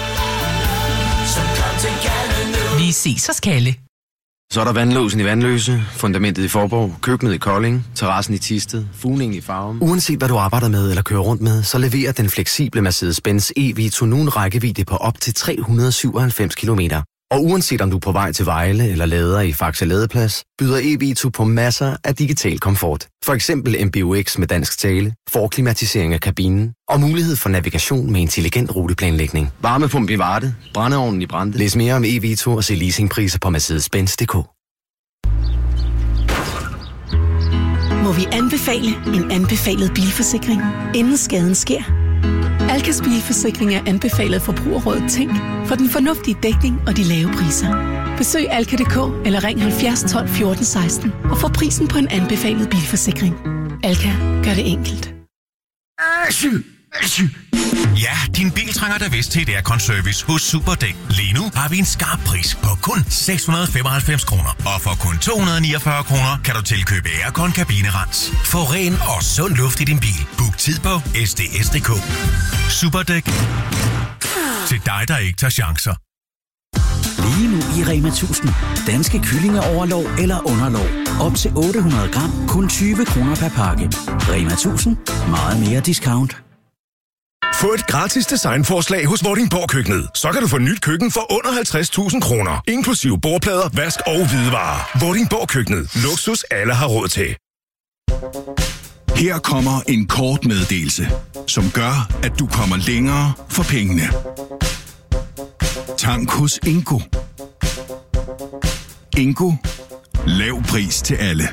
Vi ses hos Kalle. Så er der vandlåsen i Vandløse, fundamentet i Forborg, køkkenet i Kolding, terrassen i Thisted, fugningen i Farum. Uanset hvad du arbejder med eller kører rundt med, så leverer den fleksible Mercedes-Benz e-Vito nu en rækkevidde på op til 397 kilometer. Og uanset om du er på vej til Vejle eller lader i Faxe Ladeplads, byder e-Vito på masser af digital komfort. For eksempel MBUX med dansk tale, forklimatisering af kabinen og mulighed for navigation med intelligent ruteplanlægning. Varmepumpe i Varde, brændeovnen i Brande. Læs mere om e-Vito og se leasingpriser på Mercedes-Benz.dk. Må vi anbefale en anbefalet bilforsikring, inden skaden sker? Alkas bilforsikring er anbefalet Forbrugerrådet Tænk for den fornuftige dækning og de lave priser. Besøg alka.dk eller ring 70 12 14 16 og få prisen på en anbefalet bilforsikring. Alka gør det enkelt. Ja, din bil trænger da vist til et aircon-service hos Superdæk. Lige nu har vi en skarp pris på kun 695 kroner. Og for kun 249 kroner kan du tilkøbe aircon-kabinerens. Få ren og sund luft i din bil. Book tid på sds.dk. Superdæk. Til dig, der ikke tager chancer. Lige nu i Rema 1000. Danske kyllinger overlov eller underlov. Op til 800 gram, kun 20 kroner per pakke. Rema 1000. Meget mere discount. Få et gratis designforslag hos Vordingborg Køkkenet. Så kan du få nyt køkken for under 50.000 kroner. Inklusive bordplader, vask og hvidevarer. Vordingborg Køkkenet. Luksus alle har råd til. Her kommer en kort meddelelse, som gør, at du kommer længere for pengene. Tank hos Ingo. Ingo. Lav pris til alle.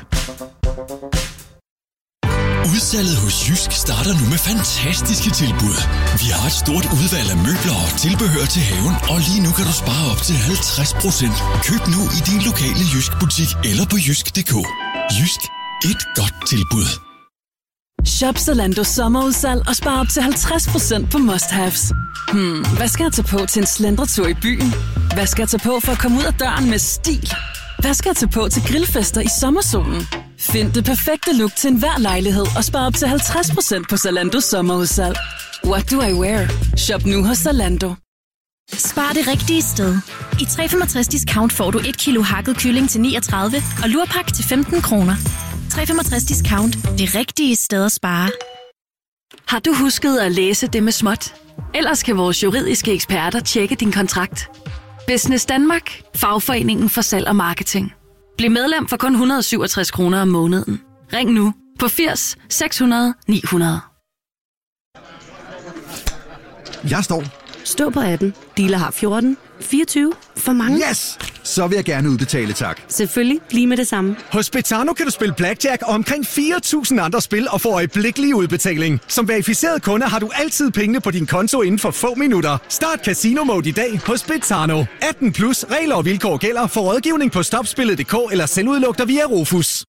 Udsalget hos Jysk starter nu med fantastiske tilbud. Vi har et stort udvalg af møbler og tilbehør til haven, og lige nu kan du spare op til 50%. Køb nu i din lokale Jysk-butik eller på jysk.dk. Jysk. Et godt tilbud. Shop Zalando sommerudsalg og spar op til 50% på must-haves. Hvad skal jeg tage på til en slendretur i byen? Hvad skal jeg tage på for at komme ud af døren med stil? Hvad skal jeg tage på til grillfester i sommersolen? Find det perfekte look til enhver lejlighed og spar op til 50% på Zalandos sommerudsalg. What do I wear? Shop nu hos Zalando. Spar det rigtige sted. I 365 discount får du 1 kilo hakket kylling til 39 og lurpak til 15 kroner. 365 discount. Det rigtige sted at spare. Har du husket at læse det med småt? Ellers kan vores juridiske eksperter tjekke din kontrakt. Business Danmark. Fagforeningen for salg og marketing. Bliv medlem for kun 167 kroner om måneden. Ring nu på 80 600 900. Jeg står Stå på 18. Dealer har 14. 24. For mange. Yes! Så vil jeg gerne udbetale, tak. Selvfølgelig. Lige med det samme. Hos Betano kan du spille blackjack og omkring 4.000 andre spil og få øjeblikkelig udbetaling. Som verificeret kunde har du altid pengene på din konto inden for få minutter. Start Casino Mode i dag hos Betano. 18 plus regler og vilkår gælder. For rådgivning på stopspillet.dk eller selvudluk dig via Rufus.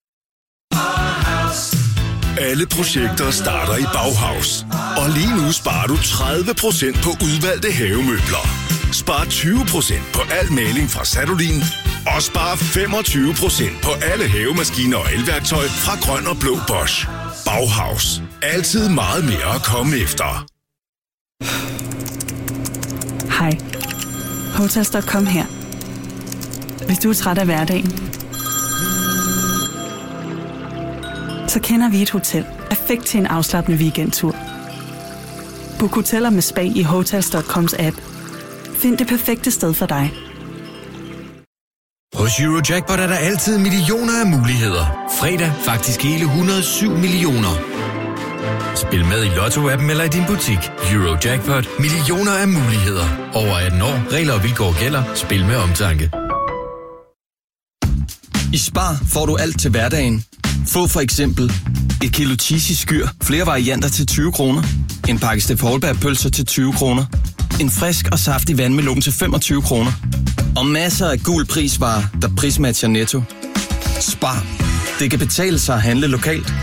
Alle projekter starter i Bauhaus. Og lige nu sparer du 30% på udvalgte havemøbler. Spar 20% på al maling fra Sadolin. Og spar 25% på alle havemaskiner og elværktøj fra Grøn og Blå Bosch. Bauhaus. Altid meget mere at komme efter. Hej. Hotels.com her. Hvis du er træt af hverdagen, så kender vi et hotel. Perfekt til en afslappende weekendtur. Book hoteller med spa i Hotels.coms app. Find det perfekte sted for dig. Hos Eurojackpot er der altid millioner af muligheder. Fredag faktisk hele 107 millioner. Spil med i Lotto-appen eller i din butik. Eurojackpot. Millioner af muligheder. Over 18 år. Regler og vilkår gælder. Spil med omtanke. I Spar får du alt til hverdagen. Få for eksempel et kilo cheesy skyr, flere varianter til 20 kroner. En pakke Steff Holberg-pølser til 20 kroner. En frisk og saftig vandmelon til 25 kroner. Og masser af gul prisvarer, der prismatcher Netto. Spar. Det kan betale sig at handle lokalt.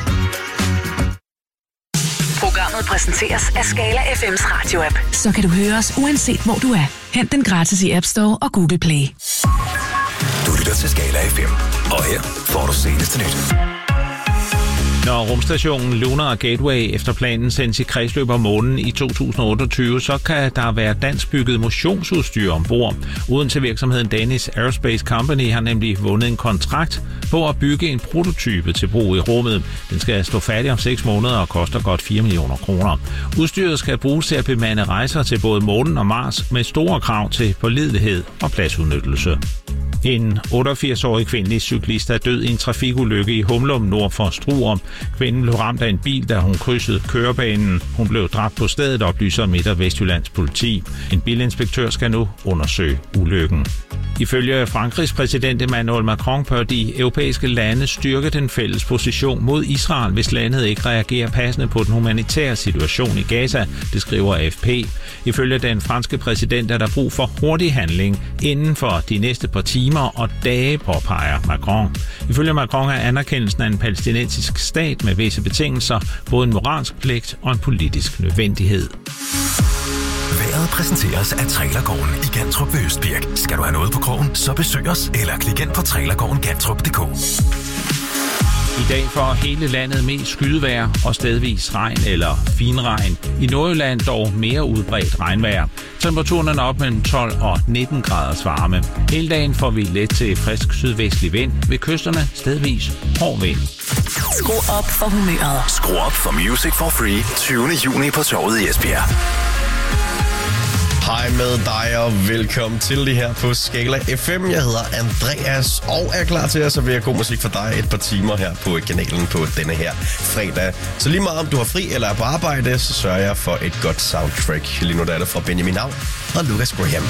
Programmet præsenteres af Skala FM's radio-app. Så kan du høre os uanset hvor du er. Hent den gratis i App Store og Google Play. Du lytter til Skala FM, og her får du seneste nyt. Når rumstationen Lunar Gateway efter planen sendes i kredsløb om månen i 2028, så kan der være danskbygget motionsudstyr ombord. Odense virksomheden Danish Aerospace Company har nemlig vundet en kontrakt på at bygge en prototype til brug i rummet. Den skal stå færdig om 6 måneder og koster godt 4 millioner kroner. Udstyret skal bruges til at bemande rejser til både månen og Mars med store krav til pålidelighed og pladsudnyttelse. En 88-årig kvindelig cyklist er død i en trafikulykke i Humlum nord for Struer. Kvinden blev ramt af en bil, da hun krydsede kørebanen. Hun blev dræbt på stedet, oplyser Midt- og Vestjyllands politi. En bilinspektør skal nu undersøge ulykken. Ifølge Frankrigs præsident Emmanuel Macron bør de europæiske lande styrke den fælles position mod Israel, hvis landet ikke reagerer passende på den humanitære situation i Gaza, det skriver AFP. Ifølge den franske præsident er der brug for hurtig handling inden for de næste par timer og dage, påpeger Macron. Ifølge Macron er anerkendelsen af en palæstinensisk stat med visse betingelser både en moralsk pligt og en politisk nødvendighed. Vejret præsenteres af Trailergården i Gantrup ved Østbirk. Skal du have noget på krogen, så besøg os eller klik ind på trailergårdengantrup.dk. I dag får hele landet mest skydevejr og stedvis regn eller finregn. I Nordjylland dog mere udbredt regnvejr. Temperaturen er op mellem 12 og 19 graders varme. Hele dagen får vi let til frisk sydvestlig vind. Ved kysterne stedvis hård vind. Skru op for humøret. Skru op for Music for Free 20. juni på Torvet i Esbjerg. Hej med dig og velkommen til det her på Skala FM. Jeg hedder Andreas og er klar til at servere god musik for dig et par timer her på kanalen på denne her fredag. Så lige meget om du har fri eller er på arbejde, så sørger jeg for et godt soundtrack. Lige nu der er det fra Benjamin Au og Lucas Graham.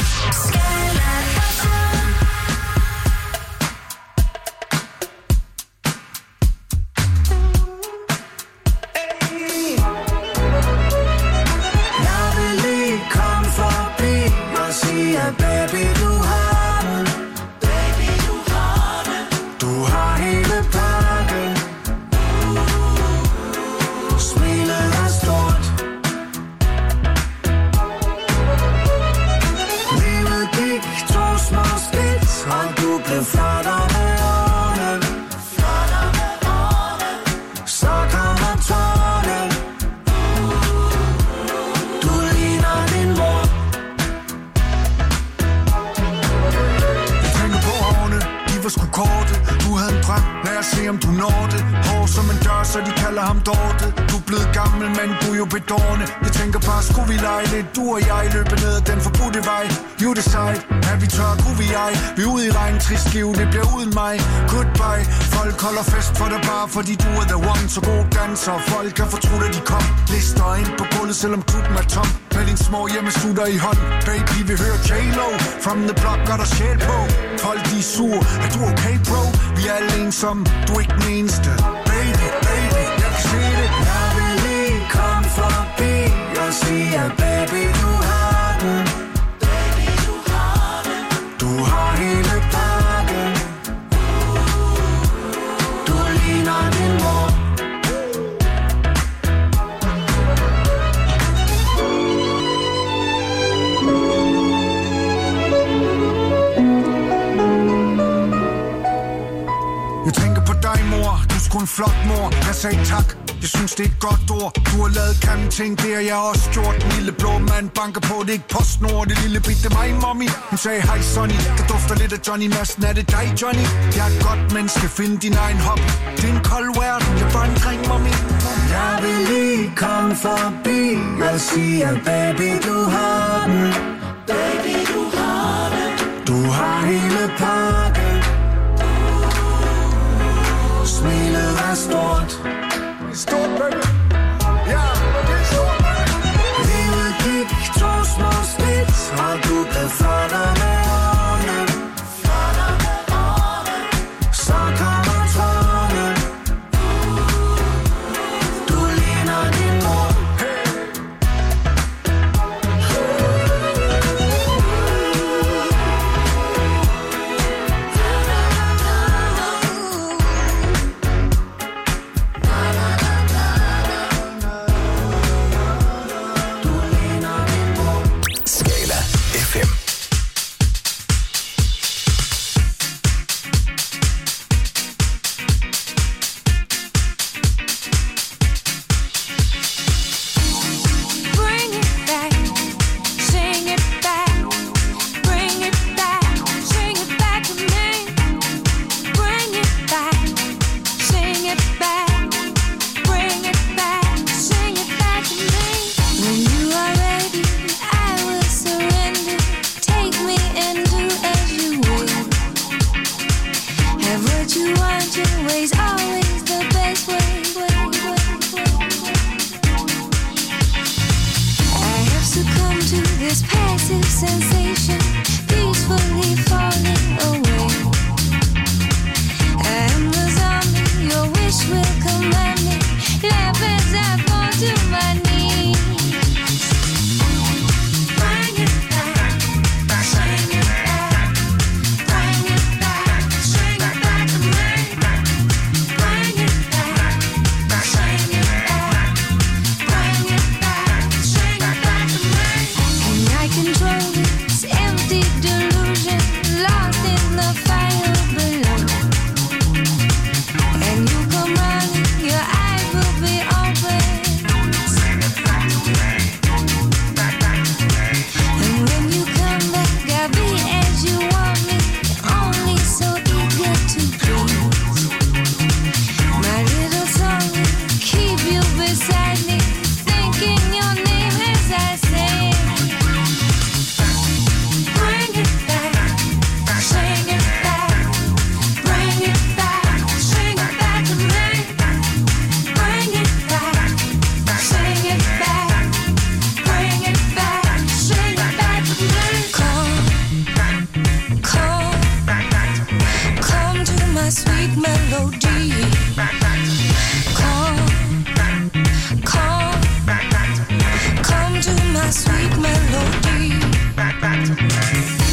som en dør, så de kalder ham Dorte. Du er blevet gammel, men du er jo bedårende. Jeg tænker bare, skulle vi lege lidt, du og jeg løbe ned ad den forbudte vej. You decide, er vi tør, kunne vi ej. Vi er ude i regn, trist skive, det bliver uden mig. Goodbye, folk holder fest for dig bare, fordi du er the one. Så god danser, folk kan fortrude, at de kom. Lister ind på gulvet, selvom klubben er tom. Med din små hjemmestutter i hånden. Baby, vi hører J-Lo, from the block, gør der sjæl på. Folk de er sur, er du okay, bro? Vi er alle ensomme, du er ikke den eneste. Baby, baby, jeg kan se det. Jeg vil lige komme forbi og sige, at baby, du har den. Baby, du har den. Du har hele pakken. Du ligner din mor. Jeg tænker på dig, mor. Du er sgu en flot mor. Jeg sagde tak. Jeg synes, det er et godt ord. Du har lavet grimme ting, det har jeg også gjort. Den lille blå mand banker på, det er ikke PostNord. Det lille bit, det er mig, mommy. Hun sagde, hej Sonny, der dufter lidt af Johnny Madsen. Er det dig, Johnny? Jeg er et godt menneske, find din egen hobby. Det er en kold verden, jeg er bare en dreng, mommy. Jeg vil lige komme forbi og sige, at baby, du har den. Baby, du har den. Du har hele pakken. Smilet er stort. Stort, baby. Ja, det er stort, baby. Livet gik 2 små skridt, og du blev flottere med årene. Flottere med årene. Så kommer tårne. Du ligner din mor. Come to my sweet melody.